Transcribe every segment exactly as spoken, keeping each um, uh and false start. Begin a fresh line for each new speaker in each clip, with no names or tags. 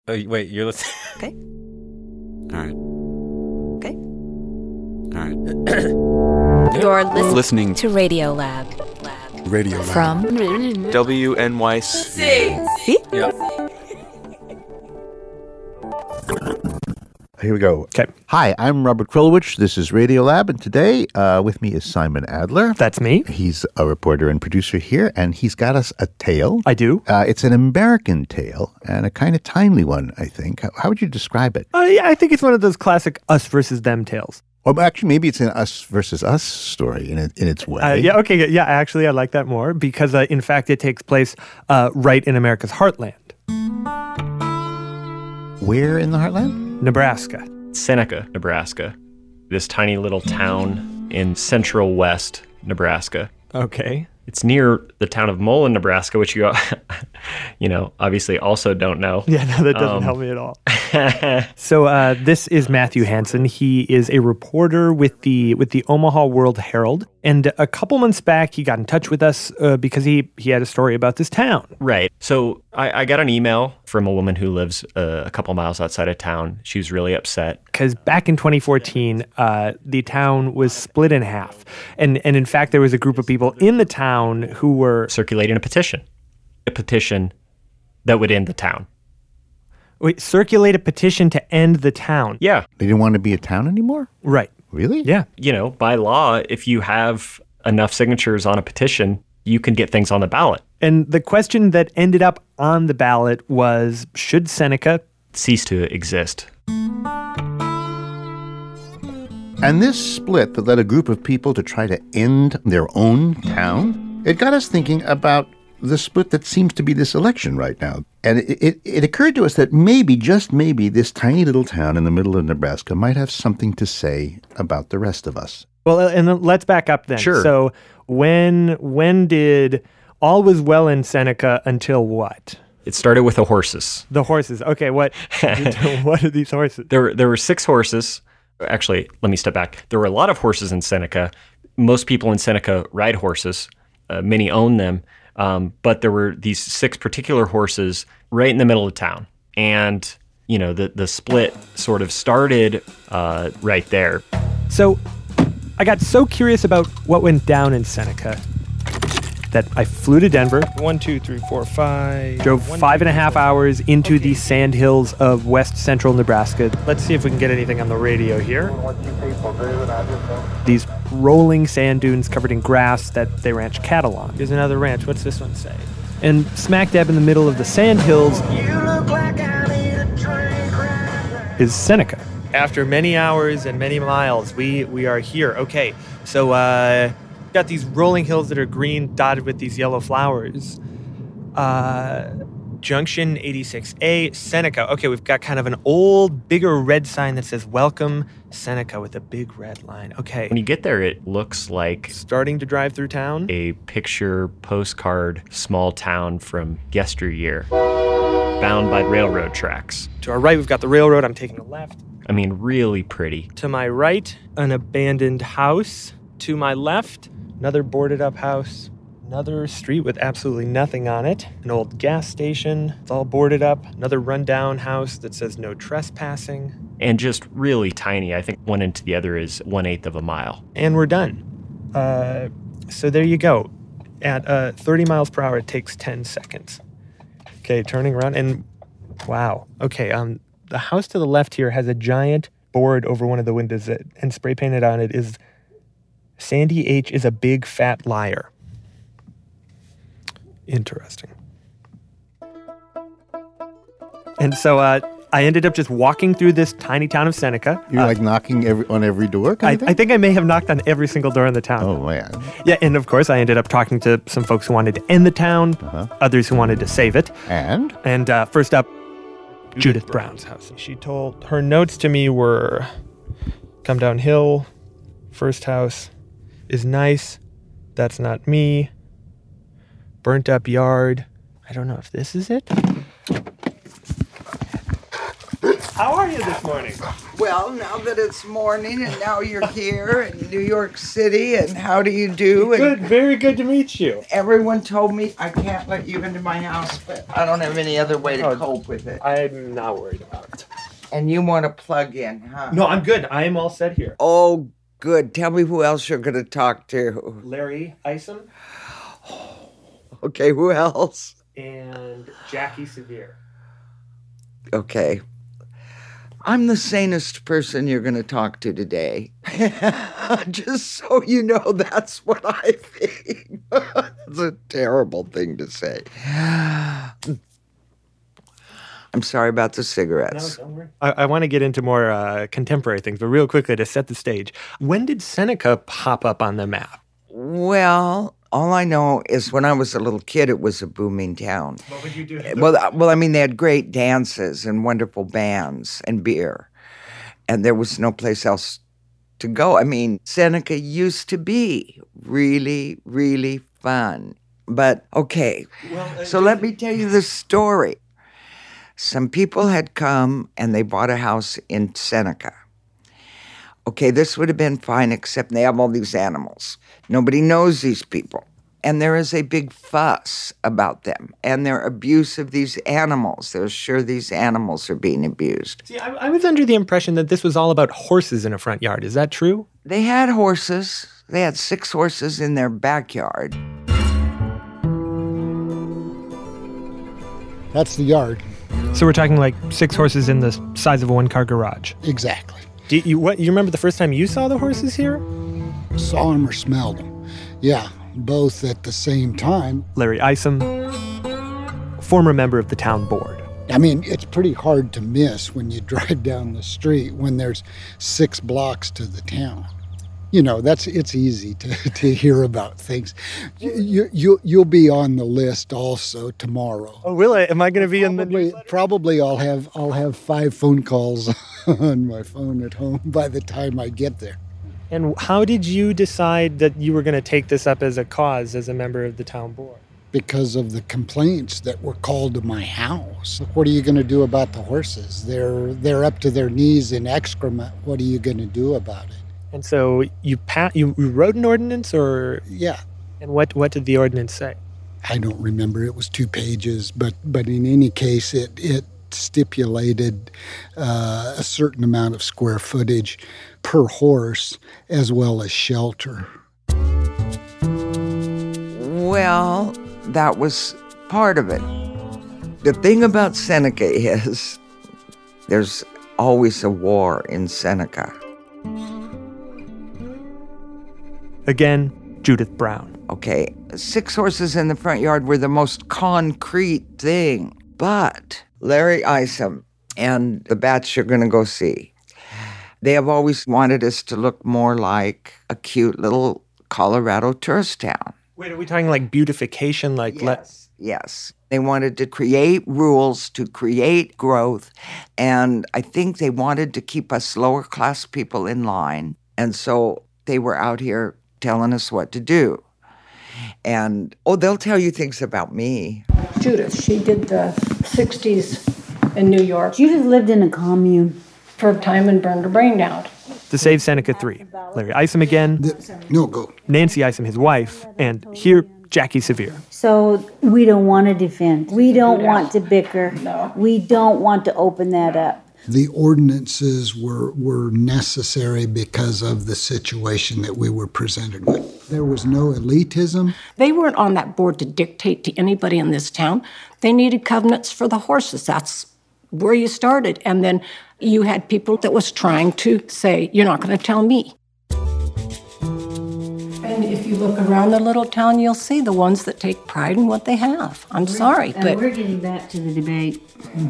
Oh, wait, you're listening?
Okay.
All right.
Okay.
All right.
You're listening,
Listening
to Radio Lab. Lab.
Radio Lab.
From
W N Y C.
See?
Yeah.
Here we go.
Okay.
Hi, I'm Robert Krulwich. This is Radio Lab, and today uh, with me is Simon Adler.
That's me.
He's a reporter and producer here, and he's got us a tale.
I do.
Uh, it's an American tale, and a kind of timely one, I think. How, how would you describe it?
Uh, yeah, I think it's one of those classic us versus them tales.
Well, actually, maybe it's an us versus us story in it, in its way.
Uh, yeah, okay. Yeah, actually, I like that more because, uh, in fact, it takes place uh, right in America's heartland.
Where in the heartland?
Nebraska.
Seneca, Nebraska. This tiny little town in central west Nebraska.
Okay.
It's near the town of Mullen, Nebraska, which you, you know, obviously also don't know.
Yeah, no, that doesn't
Um,
help me at all. So uh, this is Matthew Hansen. He is a reporter with the with the Omaha World Herald. And a couple months back, he got in touch with us uh, because he, he had a story about this town.
Right. So I, I got an email from a woman who lives uh, a couple miles outside of town. She was really upset.
Because back in twenty fourteen, uh, the town was split in half. And, and in fact, there was a group of people in the town who were...
Circulating a petition. A petition that would end the town.
Wait, circulate a petition to end the town.
Yeah.
They didn't want to be a town anymore?
Right.
Really?
Yeah.
You know, by law, if you have enough signatures on a petition, you can get things on the ballot.
And the question that ended up on the ballot was, should Seneca
Cease to exist.
And this split that led a group of people to try to end their own town, it got us thinking about the split that seems to be this election right now. And it, it, it occurred to us that maybe, just maybe, this tiny little town in the middle of Nebraska might have something to say about the rest of us.
Well, and then let's back up then.
Sure.
So when when did all was well in Seneca until what?
It started with the horses.
The horses. Okay, what what are these horses?
There, there were six horses. Actually, let me step back. There were a lot of horses in Seneca. Most people in Seneca ride horses. Uh, many own them. Um, but there were these six particular horses right in the middle of town. And, you know, the, the split sort of started uh, right there.
So I got so curious about what went down in Seneca that I flew to Denver,
One, two, three, four, five.
drove
One,
five
two,
and a half
four.
hours into
Okay.
the sand hills of west central Nebraska. Let's see if we can get anything on the radio here. These rolling sand dunes covered in grass that they ranch cattle on.
Here's another ranch. What's this one say?
And smack dab in the middle of the sand hills is Seneca.
After many hours and many miles, we we are here. Okay, so uh, got these rolling hills that are green, dotted with these yellow flowers. Uh, Junction eighty-six A, Seneca. Okay, we've got kind of an old, bigger red sign that says "Welcome Seneca" with a big red line. Okay,
When you get there, it looks like
starting to drive through town.
a picture postcard small town from yesteryear, bound by railroad tracks.
To our right, we've got the railroad. I'm taking a left.
I mean, really pretty.
To my right, an abandoned house. To my left, another boarded up house. Another street with absolutely nothing on it. An old gas station. It's all boarded up. Another rundown house that says no trespassing.
And just really tiny. I think one into the other is one-eighth of a mile.
And we're done. Uh, so there you go. At uh, thirty miles per hour, it takes ten seconds. Okay, turning around and wow. Okay, um, the house to the left here has a giant board over one of the windows that, and spray painted on it is Sandy H is a big fat liar. Interesting. And so uh, I ended up just walking through this tiny town of Seneca.
You're
Uh,
like knocking every, on every door kind
I,
of thing?
I think I may have knocked on every single door in the town.
Oh, man.
Yeah, and of course I ended up talking to some folks who wanted to end the town,
Uh-huh.
others who wanted to save it.
And?
And uh, first up, Judith Brown's house. She told, her notes to me were, come downhill, first house is nice, that's not me, burnt up yard. I don't know if this is it. How are you this morning?
Well, now that it's morning and now you're here in New York City, and how do you do?
Good,
And
very good to meet you.
everyone told me I can't let you into my house, but I don't have any other way to
Oh.
cope with it.
I'm not worried about it.
And you want to plug in, huh?
No, I'm good. I am all set here.
Oh, good. Tell me who else you're going to talk to.
Larry Isom
Okay, who else?
and Jackie Severe.
Okay. I'm the sanest person you're going to talk to today. Just so you know, that's what I think. It's a terrible thing to say. I'm sorry about the cigarettes.
No, don't worry. I, I want to get into more uh, contemporary things, but real quickly to set the stage. When did Seneca pop up on the map?
Well, all I know is when I was a little kid, it was a booming town.
What would you do?
Well, uh, well, I mean, they had great dances and wonderful bands and beer, and there was no place else to go. I mean, Seneca used to be really, really fun. But okay,
Well, uh,
so let me tell you the story. Some people had come and they bought a house in Seneca. Okay, this would have been fine, except they have all these animals. Nobody knows these people. And there is a big fuss about them and their abuse of these animals. They're sure these animals are being abused.
See, I, I was under the impression that this was all about horses in a front yard. Is that true?
They had horses. They had six horses in their backyard.
That's the yard.
So we're talking like six horses in the size of a one-car garage.
Exactly.
Do you what? You remember the first time you saw the horses here?
Saw them or smelled them. Yeah, both at the same time.
Larry Isom, former member of the town board.
I mean, it's pretty hard to miss when you drive down the street when there's six blocks to the town. You know, that's it's easy to, to hear about things. You, you, you'll be on the list also tomorrow.
Oh, will I? Am I going to be in the
Probably,
newsletter?
probably I'll have I'll have five phone calls on my phone at home by the time I get there.
And how did you decide that you were going to take this up as a cause as a member of the town board?
Because of the complaints that were called to my house. What are you going to do about the horses? They're they're up to their knees in excrement. What are you going to do about it?
And so you pa- you you wrote an ordinance, or
Yeah,
and what what did the ordinance say?
I don't remember. It was two pages, but but in any case, it it stipulated uh, a certain amount of square footage per horse, as well as shelter.
Well, that was part of it. The thing about Seneca is there's always a war in Seneca.
Again, Judith Brown.
Okay, six horses in the front yard were the most concrete thing. But Larry Isom and the batch you're going to go see, they have always wanted us to look more like a cute little Colorado tourist town.
Wait, are we talking like beautification? Like let
Yes, yes. They wanted to create rules, to create growth, and I think they wanted to keep us lower class people in line. And so they were out here telling us what to do. And, oh, they'll tell you things about me.
Judith, she did the sixties in New York
Judith lived in a commune.
for a time and burned her brain out.
to save Seneca three. Larry Isom again,
The- no, go.
Nancy Isom, his wife, and here, Jackie Severe.
So we don't want to defend. We don't want to bicker.
No.
We don't want to open that up.
The ordinances were, were necessary because of the situation that we were presented with. There was no elitism.
They weren't on that board to dictate to anybody in this town. They needed covenants for the horses. That's where you started. And then you had people that was trying to say, you're not going to tell me. And if you look around the little town, you'll see the ones that take pride in what they have. I'm sorry,
And
but
we're getting back to the debate.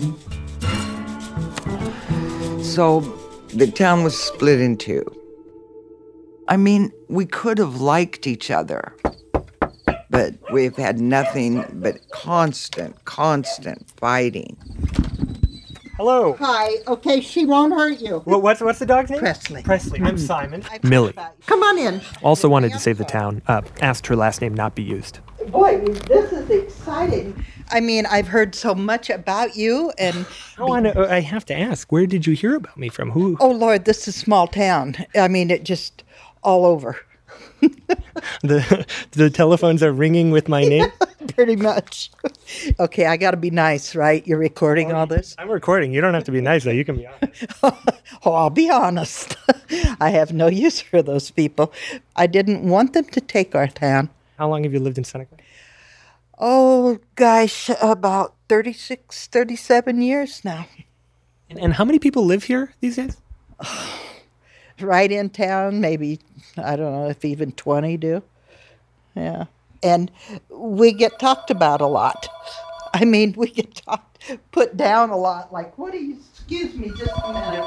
So the town was split in two. I mean, we could have liked each other, but we've had nothing but constant, constant fighting.
Hello.
Hi. Okay, she won't hurt you.
What, what's what's the dog's name?
Presley.
Presley. I'm Simon. Millie.
Come on in.
Also wanted to save the town. Uh, asked her last name not be used.
Boy, this is exciting. I mean, I've heard so much about you, and
I want to. I have to ask, where did you hear about me from? Who?
oh Lord, this is a small town. I mean, it just all over.
the the telephones are ringing with my name.
Pretty much. Okay, I got to be nice, right? You're recording all this?
I'm recording. You don't have to be nice, though. You can be honest.
Oh, I'll be honest. I have no use for those people. I didn't want them to take our town.
How long have you lived in Seneca?
Oh, gosh, about thirty-six, thirty-seven years now.
And, and how many people live here these days?
Right in town, maybe, I don't know if even twenty do. Yeah. And we get talked about a lot. I mean, we get talked, put down a lot. Like, what do you, excuse me just a minute.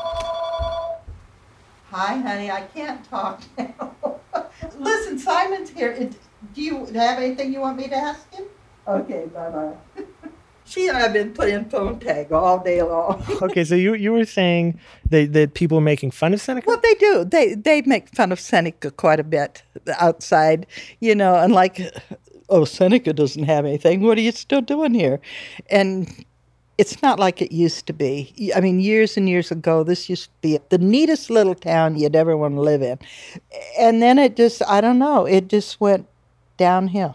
Hi, honey, I can't talk now. Listen, Simon's here. It, do you have anything you want me to ask him? Okay, bye-bye. She and I have been playing phone tag all day long.
Okay, so you you were saying that, that people are making fun of Seneca?
Well, they do. They they make fun of Seneca quite a bit outside, you know, and like, oh, Seneca doesn't have anything. What are you still doing here? And it's not like it used to be. I mean, years and years ago, this used to be the neatest little town you'd ever want to live in. And then it just, I don't know, it just went downhill.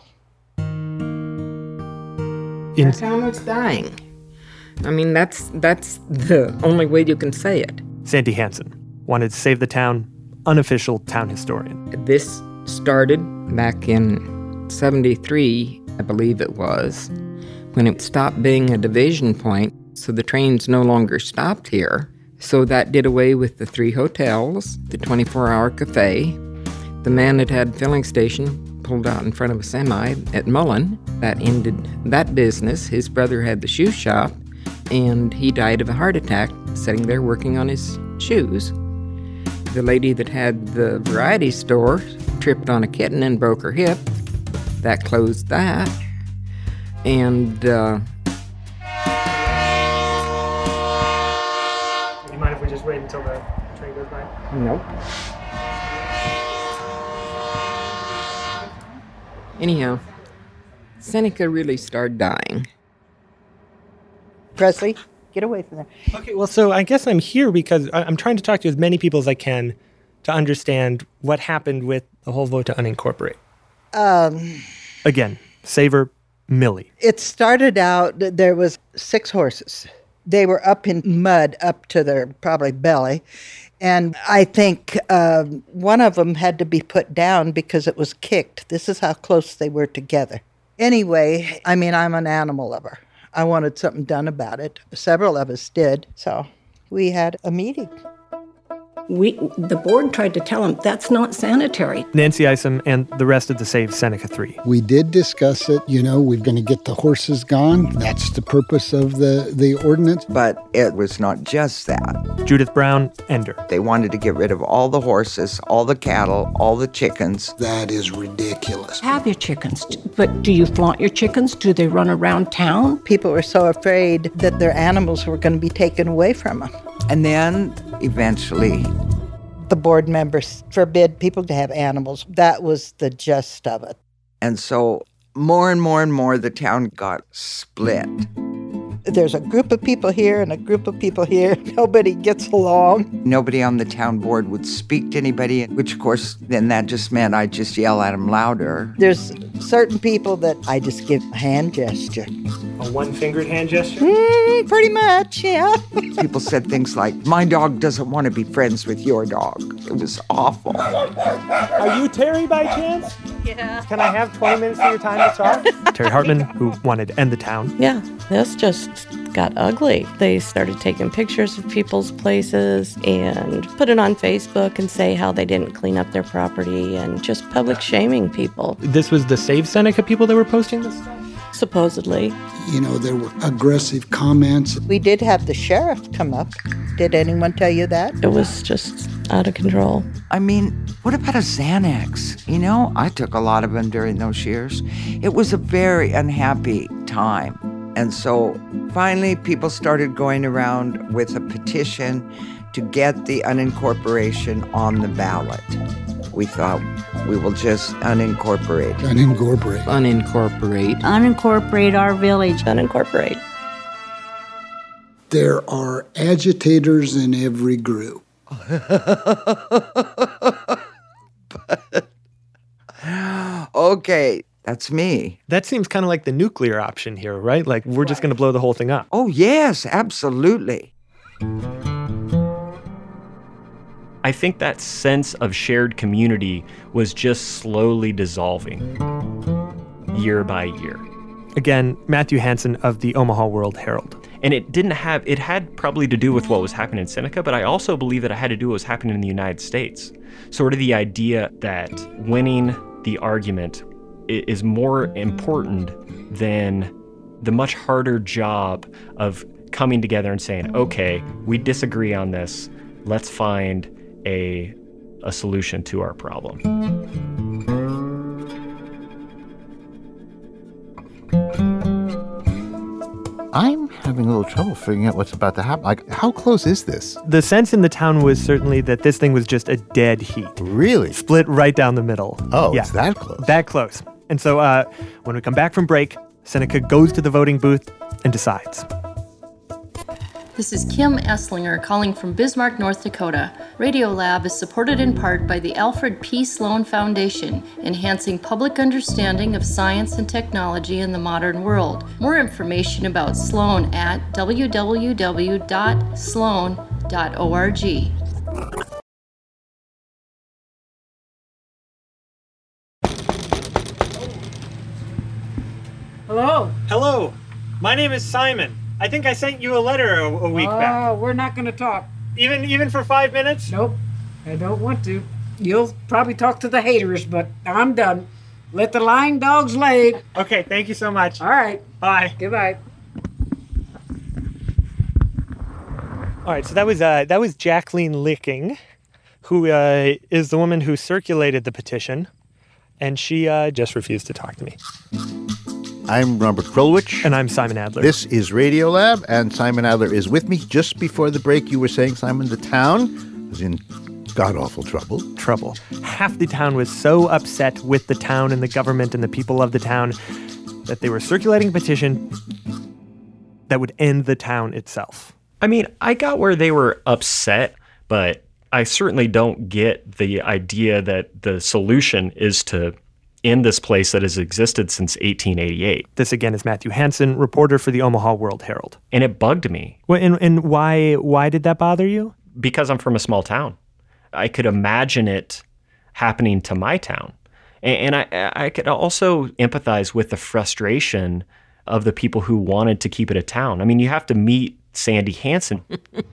The town was dying. I mean, that's that's the only way you can say it.
Sandy Hansen wanted to save the town, unofficial town historian.
This started back in seventy-three, I believe it was, when it stopped being a division point, so the trains no longer stopped here. So that did away with the three hotels, the twenty-four hour cafe. The man that had filling station pulled out in front of a semi at Mullen. That ended that business. His brother had the shoe shop, and he died of a heart attack sitting there working on his shoes. The lady that had the variety store tripped on a kitten and broke her hip. That closed that. And, uh...
Do you mind if we just wait until the train goes by?
Nope. Anyhow, Seneca really started dying.
Presley, get away from there.
Okay, well, so I guess I'm here because I'm trying to talk to as many people as I can to understand what happened with the whole vote to unincorporate.
Um,
Again, Saver, Millie.
It started out, there was six horses. They were up in mud up to their probably belly. And I think uh, one of them had to be put down because it was kicked. This is how close they were together. Anyway, I mean, I'm an animal lover. I wanted something done about it. Several of us did. So we had a meeting.
We, the board tried to tell him that's not sanitary.
Nancy Isom and the rest of the Save Seneca three.
We did discuss it. You know, we're going to get the horses gone. That's the purpose of the, the ordinance.
But it was not just that.
Judith Brown, Ender.
They wanted to get rid of all the horses, all the cattle, all the chickens.
That is ridiculous.
Have your chickens, but do you flaunt your chickens? Do they run around town?
People were so afraid that their animals were going to be taken away from them.
And then, eventually,
the board members forbid people to have animals. That was the gist of it.
And so, more and more and more, the town got split.
There's a group of people here and a group of people here. Nobody gets along.
Nobody on the town board would speak to anybody, which, of course, then that just meant I'd just yell at them louder.
There's certain people that I just give a hand gesture.
A one-fingered hand gesture?
Mm, pretty much, yeah.
People said things like, my dog doesn't want to be friends with your dog. It was awful.
Are you Terry by chance?
Yeah.
Can I have twenty minutes of your time to talk? Terry Hartman, who wanted to end the town.
Yeah, this just got ugly. They started taking pictures of people's places and put it on Facebook and say how they didn't clean up their property and just public shaming people.
This was the Save Seneca people that were posting this stuff?
Supposedly.
You know, there were aggressive comments.
We did have the sheriff come up. Did anyone tell you that?
It was just out of control.
I mean, what about a Xanax? You know, I took a lot of them during those years. It was a very unhappy time. And so finally people started going around with a petition to get the unincorporation on the ballot. we thought we will just unincorporate.
Unincorporate.
Unincorporate.
Unincorporate our village.
Unincorporate.
There are agitators in every group.
But, okay, that's me.
That seems kind of like the nuclear option here, right? Like, we're just going to blow the whole thing up.
Oh, yes, absolutely.
I think that sense of shared community was just slowly dissolving year by year.
Again, Matthew Hansen of the Omaha World Herald.
And it didn't have, it had probably to do with what was happening in Seneca, but I also believe that it had to do with what was happening in the United States. Sort of the idea that winning the argument is more important than the much harder job of coming together and saying, okay, we disagree on this, let's find a, a solution to our problem.
I'm having a little trouble figuring out what's about to happen. Like, how close is this?
The sense in the town was certainly that this thing was just a dead heat.
Really?
Split right down the middle.
Oh,
yeah.
It's that close.
That close. And so uh, when we come back from break, Seneca goes to the voting booth and decides.
This is Kim Esslinger calling from Bismarck, North Dakota. Radiolab is supported in part by the Alfred P. Sloan Foundation, enhancing public understanding of science and technology in the modern world. More information about Sloan at w w w dot sloan dot org.
Hello.
Hello. My name is Simon. I think I sent you a letter a, a week
oh,
back.
Oh, we're not going to talk.
Even even for five minutes?
Nope. I don't want to. You'll probably talk to the haters, but I'm done. Let the lying dogs lay.
Okay, thank you so much.
All right.
Bye.
Goodbye.
All right, so that was uh, that was Jacqueline Licking, who uh, is the woman who circulated the petition, and she uh, just refused to talk to me.
I'm Robert Krulwich.
And I'm Simon Adler.
This is Radiolab, and Simon Adler is with me. Just before the break, you were saying, Simon, the town was in god-awful trouble.
Trouble. Half the town was so upset with the town and the government and the people of the town that they were circulating a petition that would end the town itself.
I mean, I got where they were upset, but I certainly don't get the idea that the solution is to in this place that has existed since eighteen eighty-eight.
This, again, is Matthew Hansen, reporter for the Omaha World Herald.
And it bugged me.
Well, and, and why why did that bother you?
Because I'm from a small town. I could imagine it happening to my town. And, and I, I could also empathize with the frustration of the people who wanted to keep it a town. I mean, you have to meet Sandy Hansen.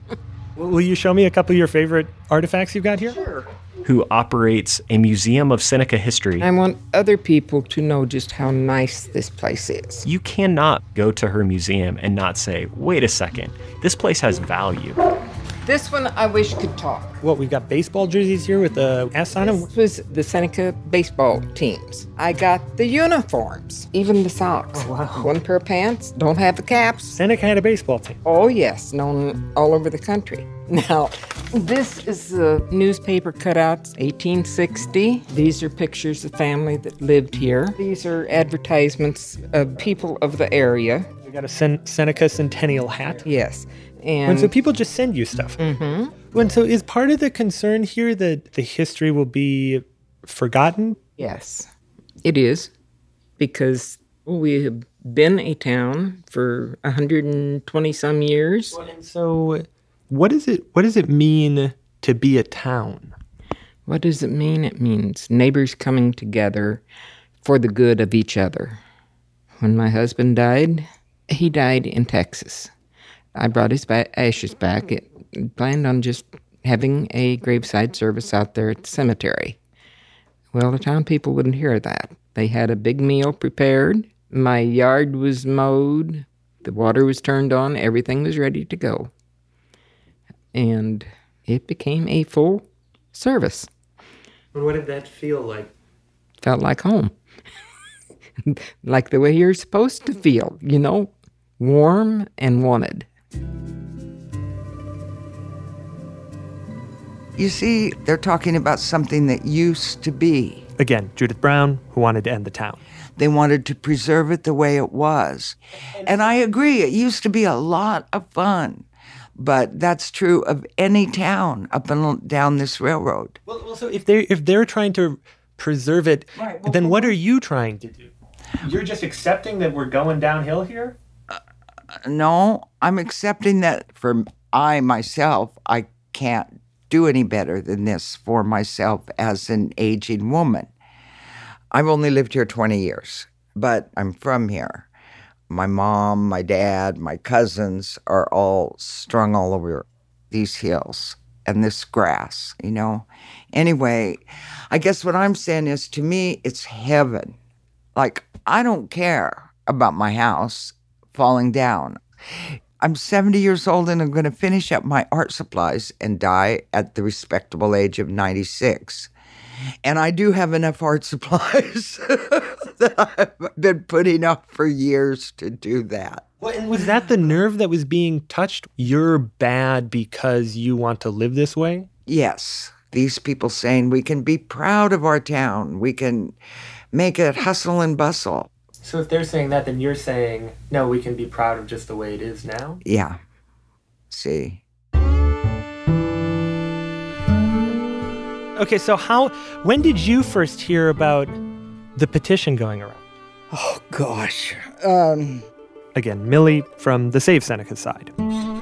Will you show me a couple of your favorite artifacts you've got here?
Sure.
Who operates a museum of Seneca history.
I want other people to know just how nice this place is.
You cannot go to her museum and not say, wait a second, this place has value.
This one I wish could talk.
What, we've got baseball jerseys here with the S on them?
This was the Seneca baseball teams. I got the uniforms, even the socks.
Oh, wow.
One pair of pants, don't have the caps.
Seneca had a baseball team.
Oh, yes, known all over the country. Now, this is the newspaper cutouts, eighteen sixty. These are pictures of family that lived here. These are advertisements of people of the area.
We got a Sen- Seneca Centennial hat.
Yes. And,
and so people just send you stuff.
Mm-hmm.
And so is part of the concern here that the history will be forgotten?
Yes, it is. Because we have been a town for one hundred twenty some years.
And so what is it what does it mean to be a town?
What does it mean? It means neighbors coming together for the good of each other. When my husband died, he died in Texas. I brought his ba- ashes back. It planned on just having a graveside service out there at the cemetery. Well, the town people wouldn't hear that. They had a big meal prepared. My yard was mowed. The water was turned on. Everything was ready to go. And it became a full service.
And what did that feel like?
Felt like home. Like the way you're supposed to feel, you know, warm and wanted.
You see, they're talking about something that used to be.
Again, Judith Brown, who wanted to end the town.
They wanted to preserve it the way it was. And I agree, it used to be a lot of fun. But that's true of any town up and down this railroad.
Well, well so if they're, if they're trying to preserve it, right, well, then what are you trying to do? You're just accepting that we're going downhill here?
Uh, no, I'm accepting that for I myself, I can't do any better than this for myself as an aging woman. I've only lived here twenty years, but I'm from here. My mom, my dad, my cousins are all strung all over these hills and this grass, you know. Anyway, I guess what I'm saying is, to me, it's heaven. Like, I don't care about my house falling down. I'm seventy years old and I'm going to finish up my art supplies and die at the respectable age of ninety-six. And I do have enough art supplies that I've been putting up for years to do that.
Well, and was that the nerve that was being touched? You're bad because you want to live this way?
Yes. These people saying we can be proud of our town. We can make it hustle and bustle.
So if they're saying that, then you're saying, no, we can be proud of just the way it is now?
Yeah. See.
Okay, so how, when did you first hear about the petition going around?
Oh, gosh. Um,
Again, Millie from the Save Seneca side.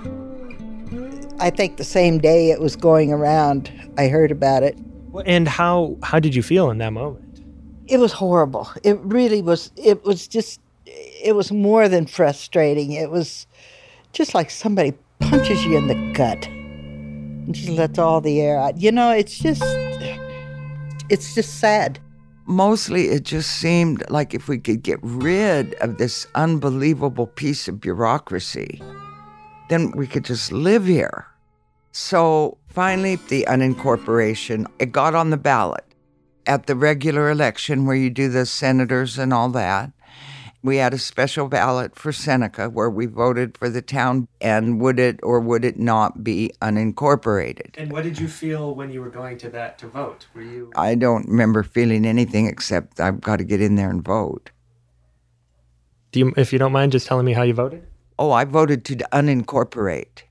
I think the same day it was going around, I heard about it.
And how, how did you feel in that moment?
It was horrible. It really was. It was just, it was more than frustrating. It was just like somebody punches you in the gut and just lets all the air out. You know, it's just, it's just sad.
Mostly it just seemed like if we could get rid of this unbelievable piece of bureaucracy, then we could just live here. So finally, the unincorporation, it got on the ballot at the regular election where you do the senators and all that. We had a special ballot for Seneca where we voted for the town and would it or would it not be unincorporated.
And what did you feel when you were going to that to vote? Were you?
I don't remember feeling anything except I've got to get in there and vote.
Do you, if you don't mind just telling me how you voted?
Oh, I voted to unincorporate.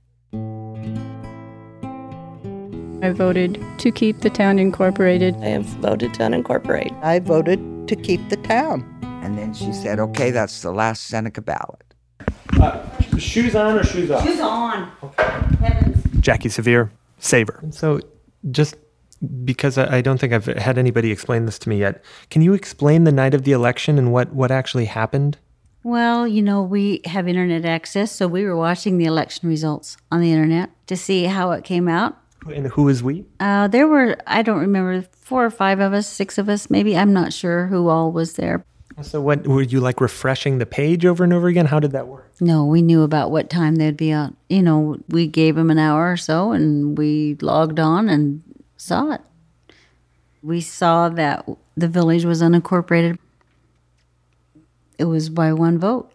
I voted to keep the town incorporated.
I have voted to unincorporate.
I voted to keep the town.
And then she said, okay, that's the last Seneca ballot.
Uh, shoes on or shoes off?
Shoes on.
Okay.
Heavens.
Jackie Severe, Saver. So just because I, I don't think I've had anybody explain this to me yet, can you explain the night of the election and what, what actually happened?
Well, you know, we have internet access, so we were watching the election results on the internet to see how it came out.
And who is we?
Uh, there were, I don't remember, four or five of us, six of us, maybe. I'm not sure who all was there.
So what, were you like refreshing the page over and over again? How did that work?
No, we knew about what time they'd be out. You know, we gave them an hour or so and we logged on and saw it. We saw that the village was unincorporated. It was by one vote.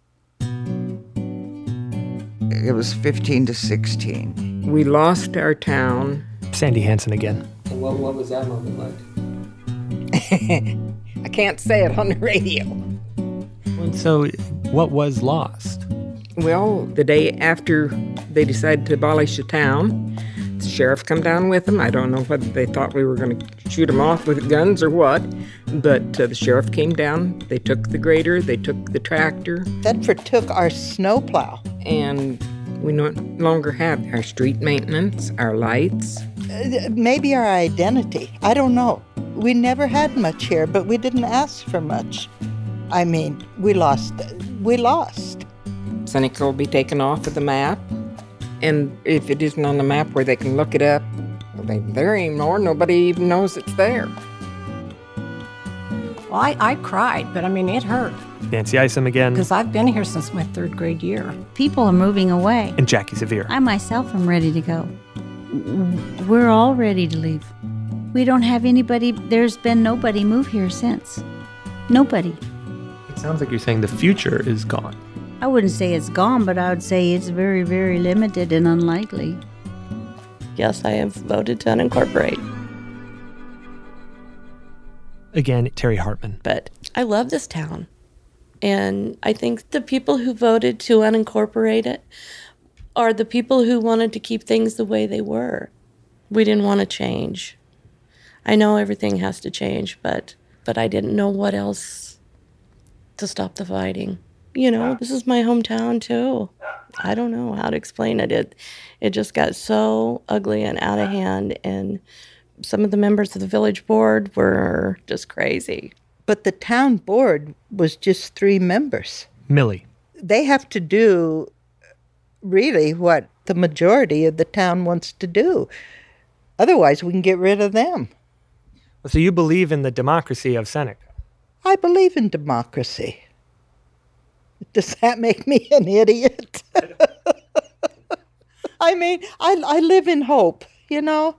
It was fifteen to sixteen.
We lost our town.
Sandy Hansen again.
What, what was that moment like? I can't say it on the radio.
So what was lost?
Well, the day after they decided to abolish the town, the sheriff come down with them. I don't know whether they thought we were going to shoot them off with guns or what, but uh, the sheriff came down. They took the grader, they took the tractor.
Thetford took our snowplow.
And we no longer have our street maintenance, our lights.
Uh, maybe our identity. I don't know. We never had much here, but we didn't ask for much. I mean, we lost. We lost.
Seneca will be taken off of the map. And if it isn't on the map where they can look it up, well, they ain't there anymore. Nobody even knows it's there.
Well, I, I cried, but I mean, it hurt.
Nancy Isom again.
Because I've been here since my third grade year.
People are moving away.
And Jackie Severe.
I myself am ready to go. We're all ready to leave. We don't have anybody, there's been nobody move here since. Nobody.
It sounds like you're saying the future is gone.
I wouldn't say it's gone, but I would say it's very, very limited and unlikely.
yes, I have voted to unincorporate.
Again, Terry Hartman.
But I love this town. And I think the people who voted to unincorporate it are the people who wanted to keep things the way they were. We didn't want to change. I know everything has to change, but but I didn't know what else to stop the fighting. You know, this is my hometown too. I don't know how to explain it. It it just got so ugly and out of hand, and some of the members of the village board were just crazy.
But the town board was just three members.
Millie.
They have to do really what the majority of the town wants to do. Otherwise, we can get rid of them.
So you believe in the democracy of Seneca?
I believe in democracy. Does that make me an idiot? I mean, I, I live in hope, you know?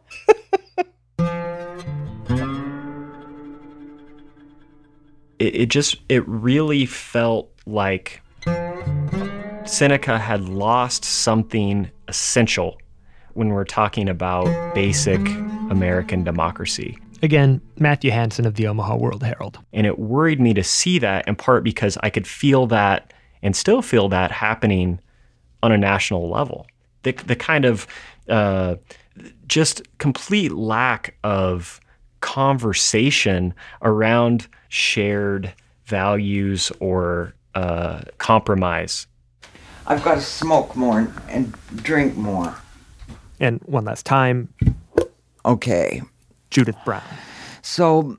it, it just, it really felt like Seneca had lost something essential when we're talking about basic American democracy.
Again, Matthew Hansen of the Omaha World Herald.
And it worried me to see that, in part because I could feel that and still feel that happening on a national level. The, the kind of uh, just complete lack of conversation around shared values or uh, compromise.
I've got to smoke more and drink more.
And one last time.
Okay.
Judith Brown.
So,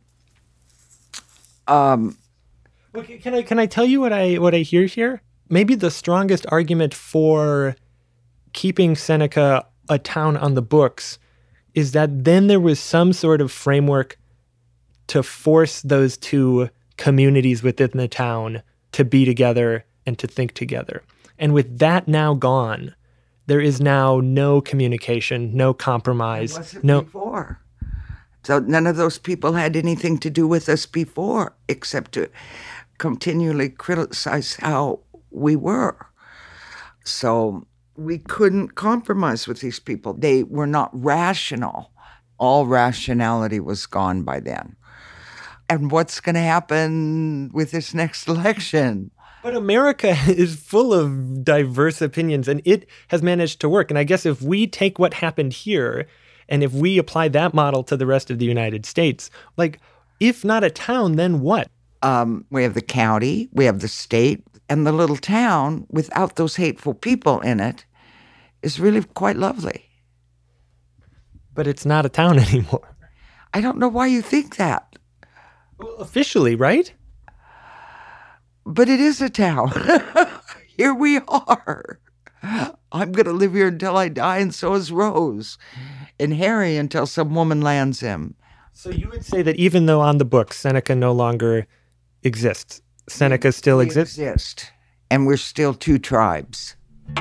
um,
well, can I can I tell you what I what I hear here? Maybe the strongest argument for keeping Seneca a town on the books is that then there was some sort of framework to force those two communities within the town to be together and to think together. And with that now gone, there is now no communication, no compromise.
It wasn't
no
before. So none of those people had anything to do with us before, except to continually criticize how we were. So we couldn't compromise with these people. They were not rational. All rationality was gone by then. And what's going to happen with this next election?
But America is full of diverse opinions, and it has managed to work. And I guess if we take what happened here, and if we apply that model to the rest of the United States, like, if not a town, then what?
Um, we have the county, we have the state, and the little town without those hateful people in it is really quite lovely.
But it's not a town anymore.
I don't know why you think that.
Well, officially, right?
But it is a town. Here we are. I'm going to live here until I die, and so is Rose. And Harry until some woman lands him.
So you would say that even though on the books Seneca no longer exists, Seneca still
we
exists?
exist. And we're still two tribes.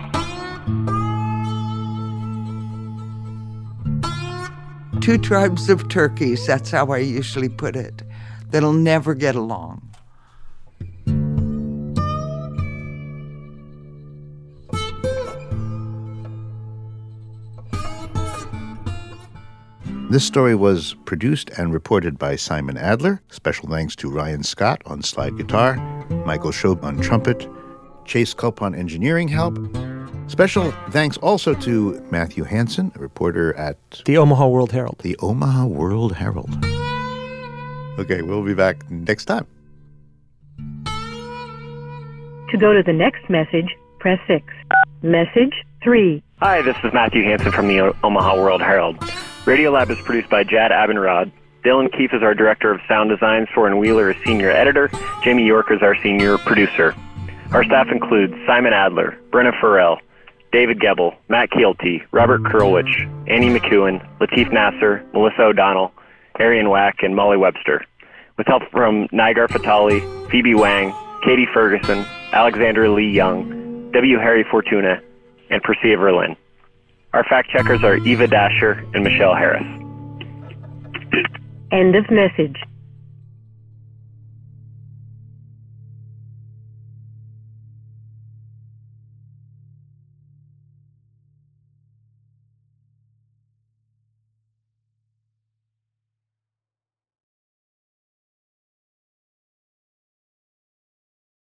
Two tribes of turkeys, that's how I usually put it, that'll never get along.
This story was produced and reported by Simon Adler. Special thanks to Ryan Scott on slide guitar, Michael Schob on trumpet, Chase Culp on engineering help. Special thanks also to Matthew Hansen, a reporter at
the Omaha World Herald.
The Omaha World Herald. Okay, we'll be back next time.
To go to the next message, press six. Message three.
Hi, this is Matthew Hansen from the o- Omaha World Herald. Radiolab is produced by Jad Abendrod. Dylan Keefe is our director of sound design. Soren Wheeler is senior editor. Jamie York is our senior producer. Our staff includes Simon Adler, Brenna Farrell, David Gebel, Matt Keelty, Robert Kurlwich, Annie McEwen, Lateef Nasser, Melissa O'Donnell, Arian Wack, and Molly Webster. With help from Nigar Fatali, Phoebe Wang, Katie Ferguson, Alexandra Lee Young, W. Harry Fortuna, and Percia Verlin. Our fact checkers are Eva Dasher and Michelle Harris.
End of message.